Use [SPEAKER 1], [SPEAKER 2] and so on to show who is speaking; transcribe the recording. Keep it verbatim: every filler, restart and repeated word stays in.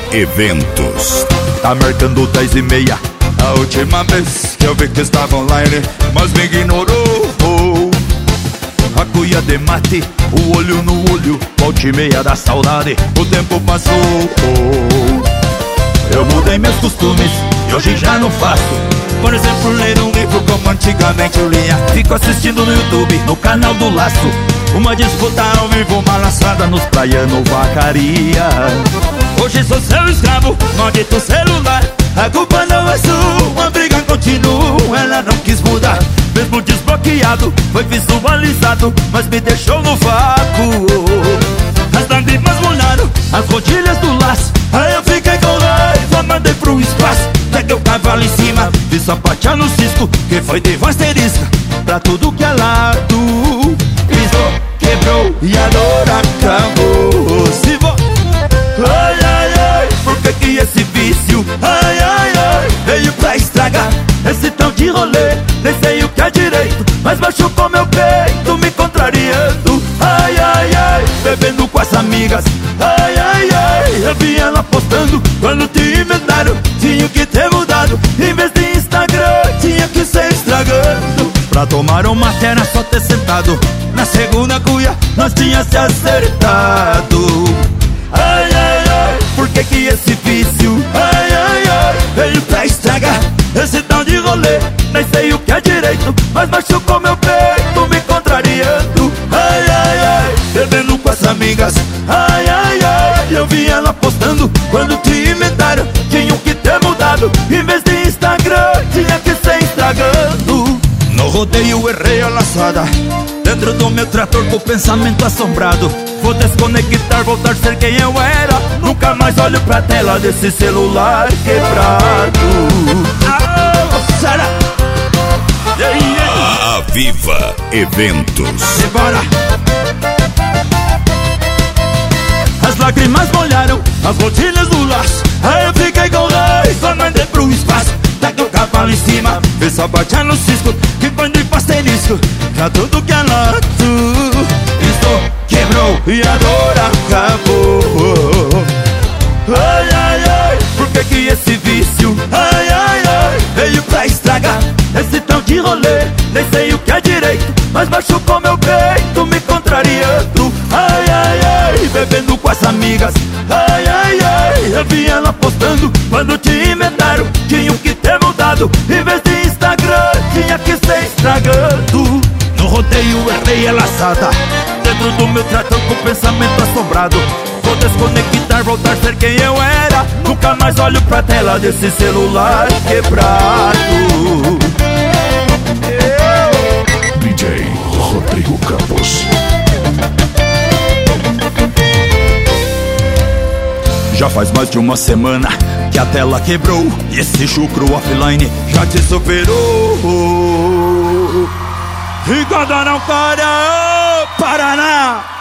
[SPEAKER 1] Eventos.
[SPEAKER 2] Tá marcando dez e meia, a última vez que eu vi que estava online, mas me ignorou. A cuia de mate, o olho no olho, volta e meia da saudade, o tempo passou. Eu mudei meus costumes e hoje já não faço. Por exemplo, ler um livro como antigamente eu lia. Fico assistindo no YouTube, no canal do Laço, uma disputa ao vivo, uma laçada nos praianos, vacaria. Hoje sou seu escravo, maldito celular. A culpa não é sua, a briga continua. Ela não quis mudar, mesmo desbloqueado, foi visualizado, mas me deixou no vácuo. As lágrimas molharam as rodilhas do laço. Aí eu fiquei com raiva, mandei pro espaço. Peguei o cavalo em cima, vi sapatear no cisco, que foi de asterisca pra tudo que é lado. Pisou, quebrou e agora acabou. Se vou, ai, ai, ai, por que que esse vício, ai, ai, ai, veio pra estragar esse tal de rolê? Nem sei o que é direito, mas machucou meu peito, me contrariando. Ai, ai, ai, bebendo com as amigas. Ai, ai, ai, eu vi ela postando quando te inventaram. Tinha que ter mudado, em vez de Instagram, tinha que ser estragando. Pra tomar uma terra só ter sentado, na segunda cuia nós tinha se acertado. Ai, ai, ai, por que que esse vício, ai, ai, ai, veio pra estragar esse tal de rolê? Nem sei o que é direito, mas machucou meu peito, me contrariando. Ai, ai, ai, bebendo com as amigas. Ai, ai, ai, eu vi ela postando quando te inventaram. Tinham que ter mudado, em vez de Instagram, tinha que ser estragando. No rodeio errei a laçada, dentro do meu trator com o pensamento assombrado. Vou desconectar, voltar a ser quem eu era. Nunca mais olho pra tela desse celular quebrado. Ah, Sara. Yeah, yeah.
[SPEAKER 1] Aviva Eventos.
[SPEAKER 2] Bora. As lágrimas molharam as rodilhas do laço. Aí eu fiquei com raiva, mandei pro espaço. Taquei o cavalo em cima, fez sapatear no cisco, que foi de asterisco pra tudo que é lado. Pisou, quebrou e agora acabou. Ai, ai, ai, por que que esse vício, ai, ai, ai, veio pra estragar esse tal de rolê? Nem sei o que é direito, mas machucou meu peito, me contrariando. Ai, ai, ai, bebendo com as amigas. Ai, ai, ai, eu vi ela postando quando te inventaram. Tinham que ter mudado, em vez de Instagram, tinha que ser estragando. No rodeio errei a laçada, dentro do meu trator com o pensamento assombrado. Vou desconectar, voltar a ser quem eu era. Nunca mais olho pra tela desse celular quebrado.
[SPEAKER 1] D J Rodrigo Campos.
[SPEAKER 2] Já faz mais de uma semana que a tela quebrou e esse chucro offline já te superou. E quando não para, Paraná.